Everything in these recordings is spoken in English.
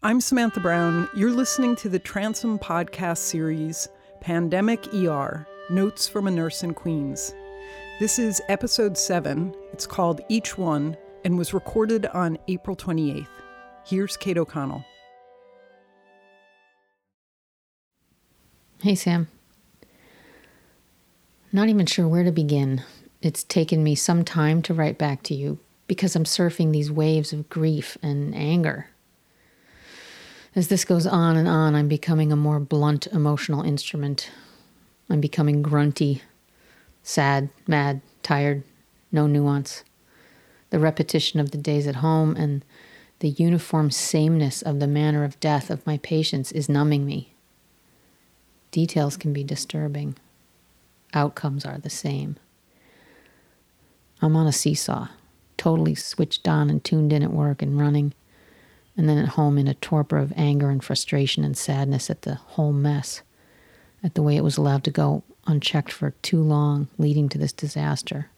I'm Samantha Brown. You're listening to the Transom podcast series, Pandemic ER, Notes from a Nurse in Queens. This is episode 7. It's called Each One and was recorded on April 28th. Here's Kate O'Connell. Hey, Sam. Not even sure where to begin. It's taken me some time to write back to you because I'm surfing these waves of grief and anger. As this goes on and on, I'm becoming a more blunt emotional instrument. I'm becoming grunty, sad, mad, tired, no nuance. The repetition of the days at home and the uniform sameness of the manner of death of my patients is numbing me. Details can be disturbing. Outcomes are the same. I'm on a seesaw, totally switched on and tuned in at work and running, and then at home in a torpor of anger and frustration and sadness at the whole mess, at the way it was allowed to go unchecked for too long, leading to this disaster.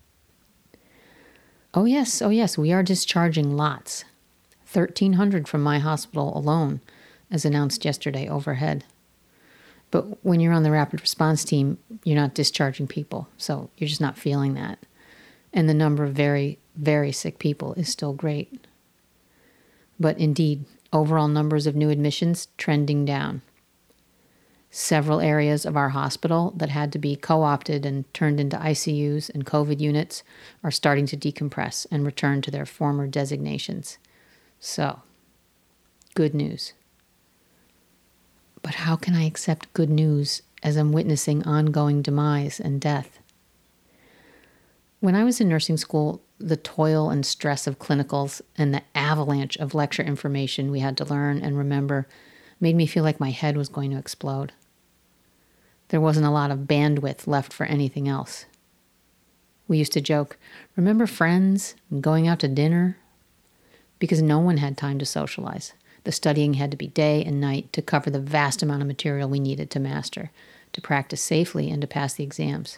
Oh yes, we are discharging lots. 1,300 from my hospital alone, as announced yesterday overhead. But when you're on the rapid response team, you're not discharging people, so you're just not feeling that. And the number of very, very sick people is still great. But indeed, overall numbers of new admissions trending down. Several areas of our hospital that had to be co-opted and turned into ICUs and COVID units are starting to decompress and return to their former designations. So, good news. But how can I accept good news as I'm witnessing ongoing demise and death? When I was in nursing school, the toil and stress of clinicals and the avalanche of lecture information we had to learn and remember made me feel like my head was going to explode. There wasn't a lot of bandwidth left for anything else. We used to joke, remember friends and going out to dinner? Because no one had time to socialize. The studying had to be day and night to cover the vast amount of material we needed to master, to practice safely and to pass the exams.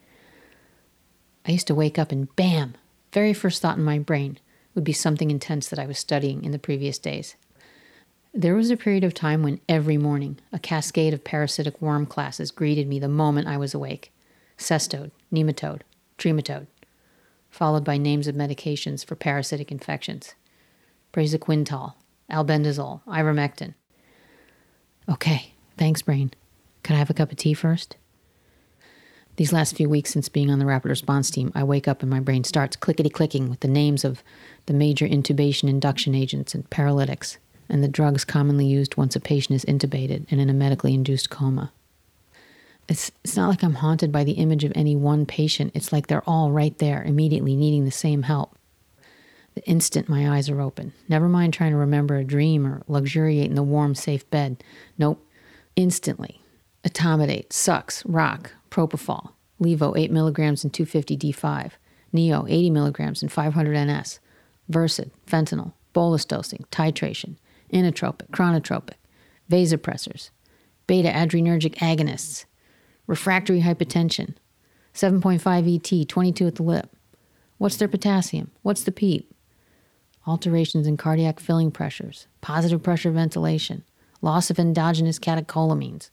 I used to wake up and bam, very first thought in my brain would be something intense that I was studying in the previous days. There was a period of time when every morning a cascade of parasitic worm classes greeted me the moment I was awake. Cestode, nematode, trematode, followed by names of medications for parasitic infections. Praziquintal, albendazole, ivermectin. Okay, thanks, brain. Could I have a cup of tea first? These last few weeks since being on the rapid response team, I wake up and my brain starts clickety-clicking with the names of the major intubation induction agents and paralytics and the drugs commonly used once a patient is intubated and in a medically induced coma. It's not like I'm haunted by the image of any one patient. It's like they're all right there, immediately needing the same help. The instant my eyes are open, never mind trying to remember a dream or luxuriate in the warm, safe bed. Nope, instantly. Etomidate, Sux, Rock, Propofol, Levo 8 milligrams and 250 D5, Neo 80 milligrams and 500 NS, Versed, fentanyl, bolus dosing, titration, inotropic, chronotropic, vasopressors, beta-adrenergic agonists, refractory hypertension, 7.5 ET, 22 at the lip. What's their potassium? What's the PEEP? Alterations in cardiac filling pressures, positive pressure ventilation, loss of endogenous catecholamines.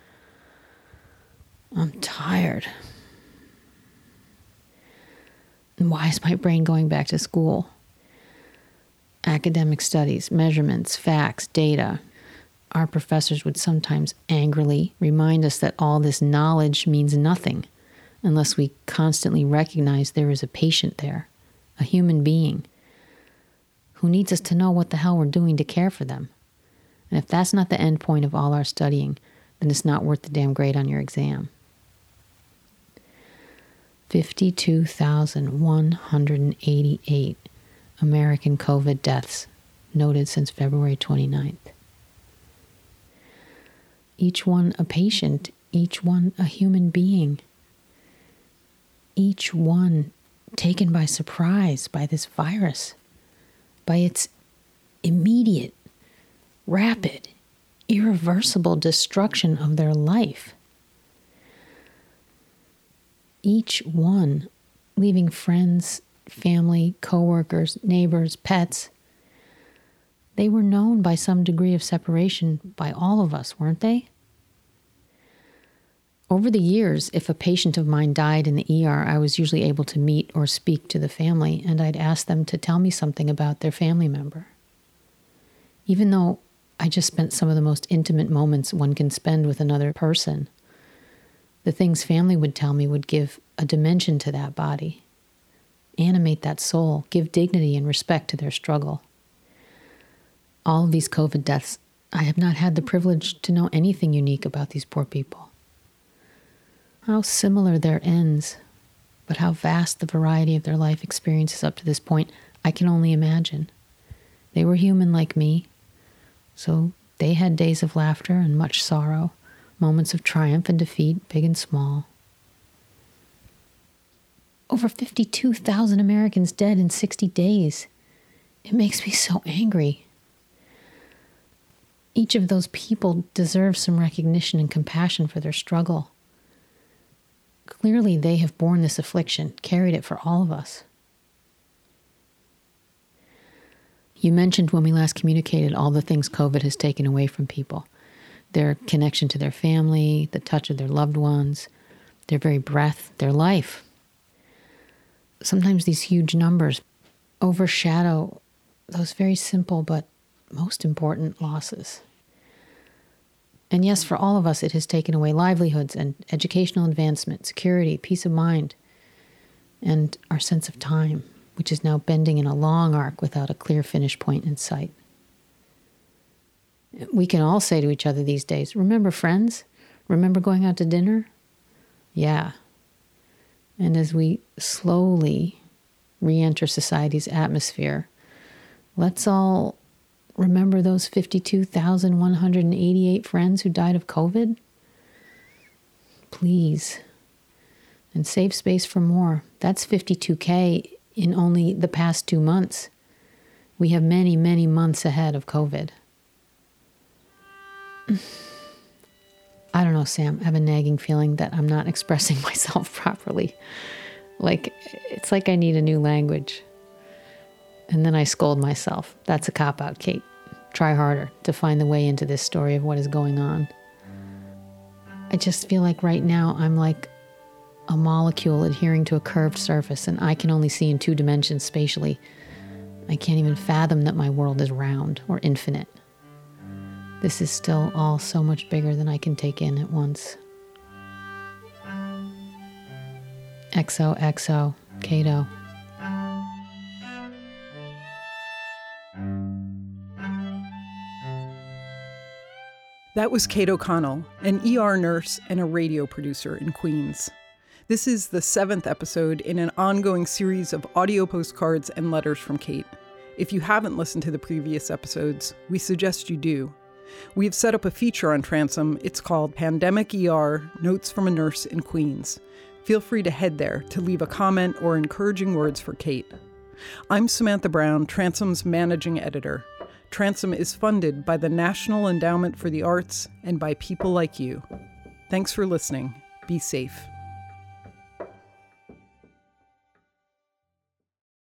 I'm tired. And why is my brain going back to school? Academic studies, measurements, facts, data. Our professors would sometimes angrily remind us that all this knowledge means nothing unless we constantly recognize there is a patient there, a human being, who needs us to know what the hell we're doing to care for them. And if that's not the end point of all our studying, then it's not worth the damn grade on your exam. 52,188 American COVID deaths noted since February 29th. Each one a patient, each one a human being. Each one taken by surprise by this virus, by its immediate, rapid, irreversible destruction of their life. Each one leaving friends, family, coworkers, neighbors, pets, They were known by some degree of separation by all of us, weren't they? Over the years, if a patient of mine died in the ER, I was usually able to meet or speak to the family, and I'd ask them to tell me something about their family member. Even though I just spent some of the most intimate moments one can spend with another person, the things family would tell me would give a dimension to that body, animate that soul, give dignity and respect to their struggle. All of these COVID deaths, I have not had the privilege to know anything unique about these poor people. How similar their ends, but how vast the variety of their life experiences up to this point, I can only imagine. They were human like me, so they had days of laughter and much sorrow, moments of triumph and defeat, big and small. Over 52,000 Americans dead in 60 days. It makes me so angry. Each of those people deserves some recognition and compassion for their struggle. Clearly, they have borne this affliction, carried it for all of us. You mentioned when we last communicated all the things COVID has taken away from people. Their connection to their family, the touch of their loved ones, their very breath, their life. Sometimes these huge numbers overshadow those very simple but most important losses. And yes, for all of us, it has taken away livelihoods and educational advancement, security, peace of mind, and our sense of time, which is now bending in a long arc without a clear finish point in sight. We can all say to each other these days, remember friends? Remember going out to dinner? Yeah. And as we slowly re-enter society's atmosphere, let's all remember those 52,188 friends who died of COVID? Please. And save space for more. That's 52K in only the past 2 months. We have many, many months ahead of COVID. I don't know, Sam. I have a nagging feeling that I'm not expressing myself properly. It's like I need a new language. And then I scold myself. That's a cop-out, Kate. Try harder to find the way into this story of what is going on. I just feel like right now I'm like a molecule adhering to a curved surface, and I can only see in 2 dimensions spatially. I can't even fathom that my world is round or infinite. This is still all so much bigger than I can take in at once. XOXO, Cato. That was Kate O'Connell, an ER nurse and a radio producer in Queens. This is the 7th episode in an ongoing series of audio postcards and letters from Kate. If you haven't listened to the previous episodes, we suggest you do. We've set up a feature on Transom. It's called Pandemic ER, Notes from a Nurse in Queens. Feel free to head there to leave a comment or encouraging words for Kate. I'm Samantha Brown, Transom's managing editor. Transom is funded by the National Endowment for the Arts and by people like you. Thanks for listening. Be safe.